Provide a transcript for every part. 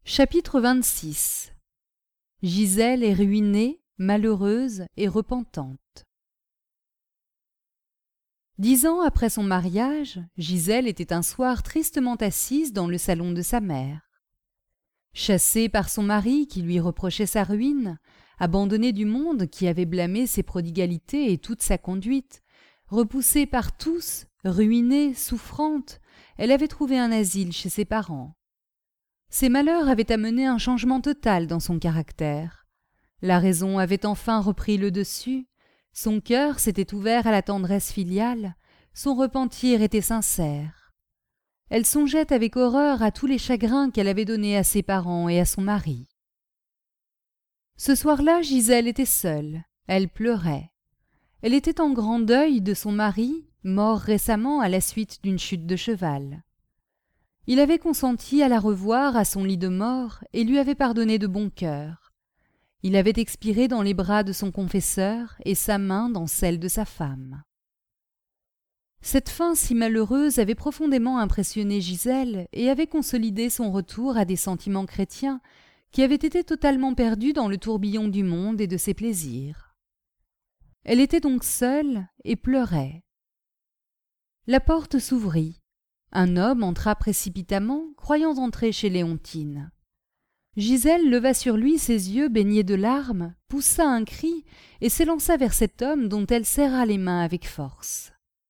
Chapitre 26. Gisèle est ruinée, malheureuse et repentante. 10 ans après son mariage, Gisèle était un soir tristement assise dans le salon de sa mère. Chassée par son mari qui lui reprochait sa ruine, abandonnée du monde qui avait blâmé ses prodigalités et toute sa conduite, repoussée par tous, ruinée, souffrante, elle avait trouvé un asile chez ses parents. Ses malheurs avaient amené un changement total dans son caractère. La raison avait enfin repris le dessus, son cœur s'était ouvert à la tendresse filiale, son repentir était sincère. Elle songeait avec horreur à tous les chagrins qu'elle avait donnés à ses parents et à son mari. Ce soir-là, Gisèle était seule, elle pleurait. Elle était en grand deuil de son mari, mort récemment à la suite d'une chute de cheval. Il avait consenti à la revoir à son lit de mort et lui avait pardonné de bon cœur. Il avait expiré dans les bras de son confesseur et sa main dans celle de sa femme. Cette fin si malheureuse avait profondément impressionné Gisèle et avait consolidé son retour à des sentiments chrétiens qui avaient été totalement perdus dans le tourbillon du monde et de ses plaisirs. Elle était donc seule et pleurait. La porte s'ouvrit. Un homme entra précipitamment, croyant entrer chez Léontine. Gisèle leva sur lui ses yeux baignés de larmes, poussa un cri et s'élança vers cet homme dont elle serra les mains avec force.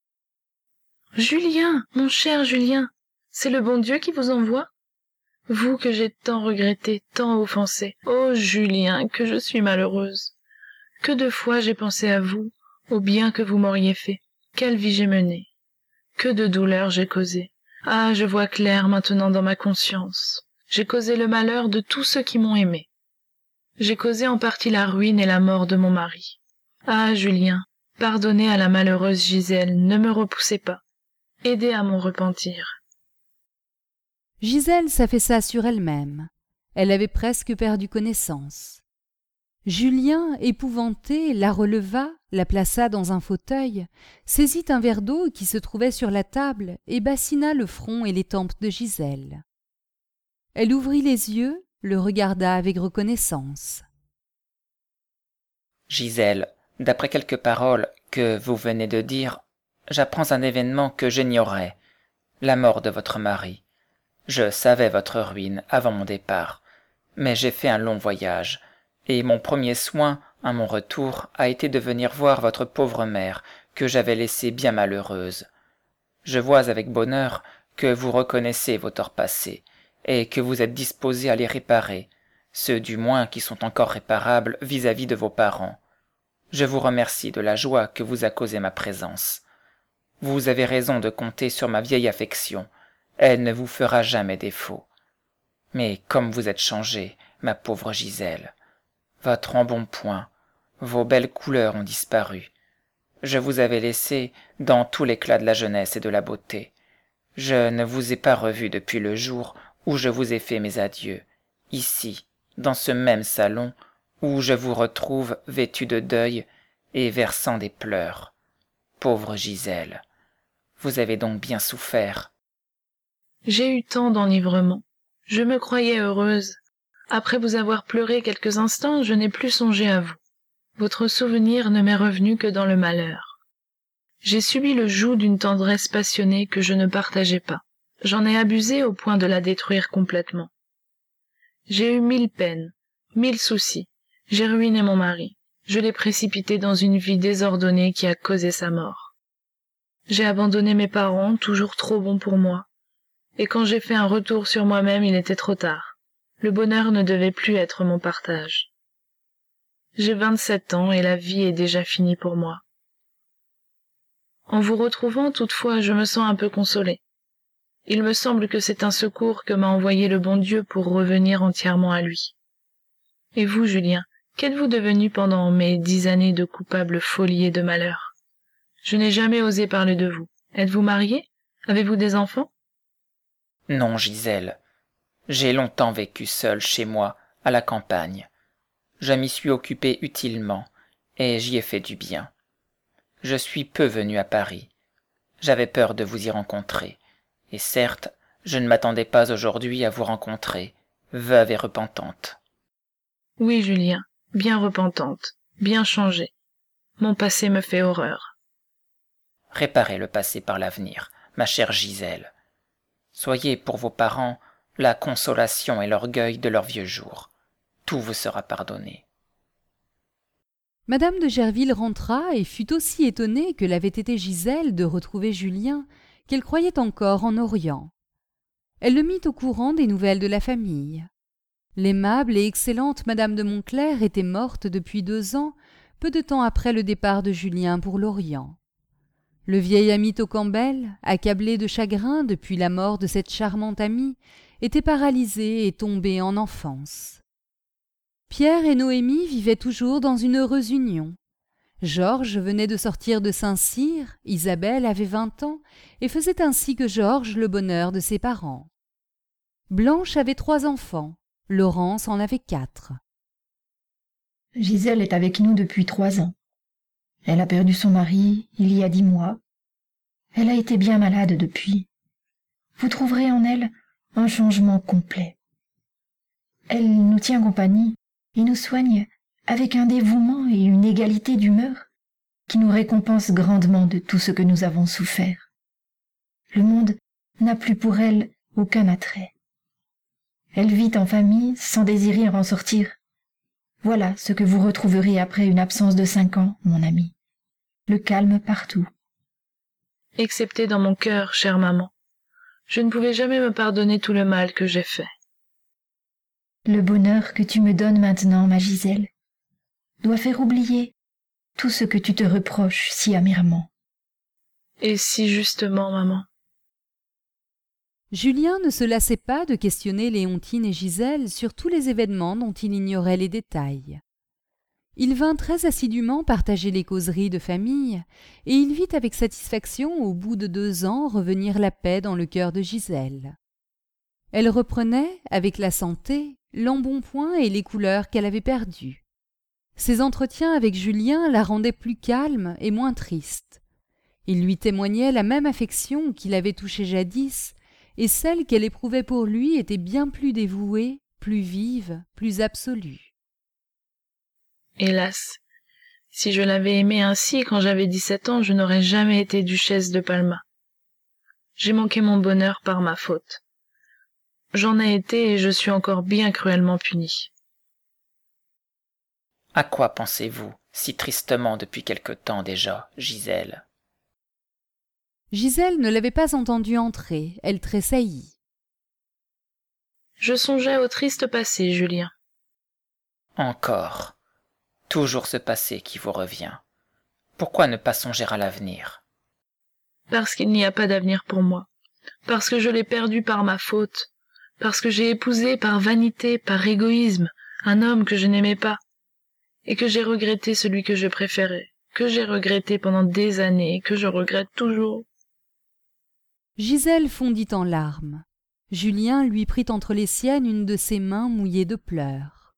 « Julien, mon cher Julien, c'est le bon Dieu qui vous envoie? Vous que j'ai tant regretté, tant offensé. Oh Julien, que je suis malheureuse. Que de fois j'ai pensé à vous, au bien que vous m'auriez fait. Quelle vie j'ai menée. Que de douleurs j'ai causé. Ah, je vois clair maintenant dans ma conscience. J'ai causé le malheur de tous ceux qui m'ont aimé. J'ai causé en partie la ruine et la mort de mon mari. Ah, Julien, pardonnez à la malheureuse Gisèle, ne me repoussez pas. Aidez à mon repentir. Gisèle s'affaissa sur elle-même. Elle avait presque perdu connaissance. Julien, épouvanté, la releva, la plaça dans un fauteuil, saisit un verre d'eau qui se trouvait sur la table et bassina le front et les tempes de Gisèle. Elle ouvrit les yeux, le regarda avec reconnaissance. « Gisèle, d'après quelques paroles que vous venez de dire, j'apprends un événement que j'ignorais, la mort de votre mari. Je savais votre ruine avant mon départ, mais j'ai fait un long voyage, et mon premier soin, à mon retour, a été de venir voir votre pauvre mère, que j'avais laissée bien malheureuse. Je vois avec bonheur que vous reconnaissez vos torts passés, et que vous êtes disposé à les réparer, ceux du moins qui sont encore réparables vis-à-vis de vos parents. Je vous remercie de la joie que vous a causée ma présence. Vous avez raison de compter sur ma vieille affection, elle ne vous fera jamais défaut. Mais comme vous êtes changée, ma pauvre Gisèle, votre embonpoint, vos belles couleurs ont disparu. Je vous avais laissé dans tout l'éclat de la jeunesse et de la beauté. Je ne vous ai pas revu depuis le jour où je vous ai fait mes adieux, ici, dans ce même salon, où je vous retrouve vêtue de deuil et versant des pleurs. Pauvre Gisèle, vous avez donc bien souffert. J'ai eu tant d'enivrement. Je me croyais heureuse. Après vous avoir pleuré quelques instants, je n'ai plus songé à vous. Votre souvenir ne m'est revenu que dans le malheur. J'ai subi le joug d'une tendresse passionnée que je ne partageais pas. J'en ai abusé au point de la détruire complètement. J'ai eu 1000 peines, 1000 soucis. J'ai ruiné mon mari. Je l'ai précipité dans une vie désordonnée qui a causé sa mort. J'ai abandonné mes parents, toujours trop bons pour moi. Et quand j'ai fait un retour sur moi-même, il était trop tard. Le bonheur ne devait plus être mon partage. J'ai 27 ans et la vie est déjà finie pour moi. En vous retrouvant, toutefois, je me sens un peu consolée. Il me semble que c'est un secours que m'a envoyé le bon Dieu pour revenir entièrement à lui. Et vous, Julien, qu'êtes-vous devenu pendant mes 10 années de coupable folie et de malheur? Je n'ai jamais osé parler de vous. Êtes-vous marié? Avez-vous des enfants? Non, Gisèle. J'ai longtemps vécu seul chez moi, à la campagne. Je m'y suis occupé utilement, et j'y ai fait du bien. Je suis peu venu à Paris. J'avais peur de vous y rencontrer, et certes, je ne m'attendais pas aujourd'hui à vous rencontrer, veuve et repentante. Oui, Julien, bien repentante, bien changée. Mon passé me fait horreur. Réparez le passé par l'avenir, ma chère Gisèle. Soyez pour vos parents la consolation et l'orgueil de leurs vieux jours. Tout vous sera pardonné. Madame de Gerville rentra et fut aussi étonnée que l'avait été Gisèle de retrouver Julien, qu'elle croyait encore en Orient. Elle le mit au courant des nouvelles de la famille. L'aimable et excellente Madame de Montcler était morte depuis 2 ans, peu de temps après le départ de Julien pour l'Orient. Le vieil Amyot Campbell, accablé de chagrin depuis la mort de cette charmante amie, était paralysé et tombé en enfance. Pierre et Noémie vivaient toujours dans une heureuse union. Georges venait de sortir de Saint-Cyr, Isabelle avait 20 ans, et faisait ainsi que Georges le bonheur de ses parents. Blanche avait 3 enfants, Laurence en avait 4. Gisèle est avec nous depuis 3 ans. Elle a perdu son mari il y a 10 mois. Elle a été bien malade depuis. Vous trouverez en elle un changement complet. Elle nous tient compagnie et nous soigne avec un dévouement et une égalité d'humeur qui nous récompense grandement de tout ce que nous avons souffert. Le monde n'a plus pour elle aucun attrait. Elle vit en famille sans désirer en sortir. Voilà ce que vous retrouverez après une absence de 5 ans, mon ami. Le calme partout. Excepté dans mon cœur, chère maman. Je ne pouvais jamais me pardonner tout le mal que j'ai fait. Le bonheur que tu me donnes maintenant, ma Gisèle, doit faire oublier tout ce que tu te reproches si amèrement. Et si justement, maman. Julien ne se lassait pas de questionner Léontine et Gisèle sur tous les événements dont il ignorait les détails. Il vint très assidûment partager les causeries de famille, et il vit avec satisfaction au bout de 2 ans revenir la paix dans le cœur de Gisèle. Elle reprenait, avec la santé, l'embonpoint et les couleurs qu'elle avait perdues. Ses entretiens avec Julien la rendaient plus calme et moins triste. Il lui témoignait la même affection qu'il avait touchée jadis, et celle qu'elle éprouvait pour lui était bien plus dévouée, plus vive, plus absolue. Hélas, si je l'avais aimé ainsi quand j'avais 17 ans, je n'aurais jamais été duchesse de Palma. J'ai manqué mon bonheur par ma faute. J'en ai été et je suis encore bien cruellement punie. À quoi pensez-vous si tristement depuis quelque temps déjà, Gisèle? Gisèle ne l'avait pas entendu entrer, elle tressaillit. Je songeais au triste passé, Julien. Encore. Toujours ce passé qui vous revient. Pourquoi ne pas songer à l'avenir? Parce qu'il n'y a pas d'avenir pour moi. Parce que je l'ai perdu par ma faute. Parce que j'ai épousé par vanité, par égoïsme, un homme que je n'aimais pas. Et que j'ai regretté celui que je préférais. Que j'ai regretté pendant des années et que je regrette toujours. Gisèle fondit en larmes. Julien lui prit entre les siennes une de ses mains mouillées de pleurs.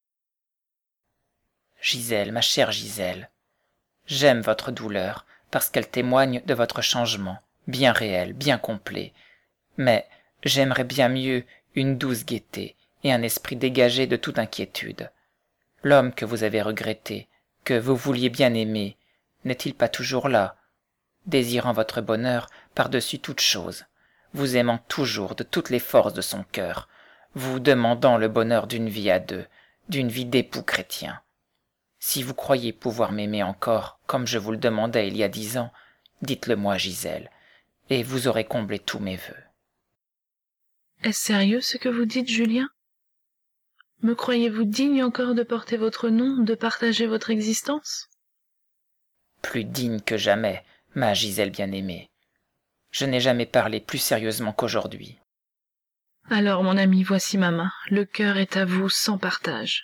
Gisèle, ma chère Gisèle, j'aime votre douleur parce qu'elle témoigne de votre changement, bien réel, bien complet. Mais j'aimerais bien mieux une douce gaieté et un esprit dégagé de toute inquiétude. L'homme que vous avez regretté, que vous vouliez bien aimer, n'est-il pas toujours là, désirant votre bonheur par-dessus toute chose, vous aimant toujours de toutes les forces de son cœur, vous demandant le bonheur d'une vie à 2, d'une vie d'époux chrétien? Si vous croyez pouvoir m'aimer encore comme je vous le demandais il y a 10 ans, dites-le-moi, Gisèle, et vous aurez comblé tous mes vœux. Est-ce sérieux ce que vous dites, Julien? Me croyez-vous digne encore de porter votre nom, de partager votre existence? Plus digne que jamais, ma Gisèle bien-aimée. Je n'ai jamais parlé plus sérieusement qu'aujourd'hui. Alors, mon ami, voici ma main. Le cœur est à vous sans partage.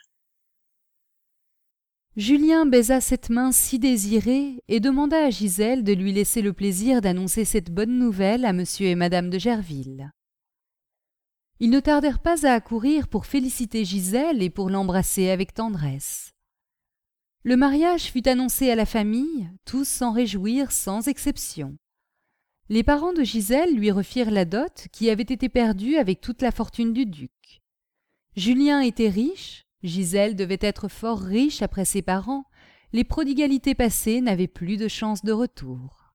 Julien baisa cette main si désirée et demanda à Gisèle de lui laisser le plaisir d'annoncer cette bonne nouvelle à monsieur et madame de Gerville. Ils ne tardèrent pas à accourir pour féliciter Gisèle et pour l'embrasser avec tendresse. Le mariage fut annoncé à la famille, tous s'en réjouirent sans exception. Les parents de Gisèle lui refirent la dot qui avait été perdue avec toute la fortune du duc. Julien était riche, Gisèle devait être fort riche après ses parents, les prodigalités passées n'avaient plus de chance de retour.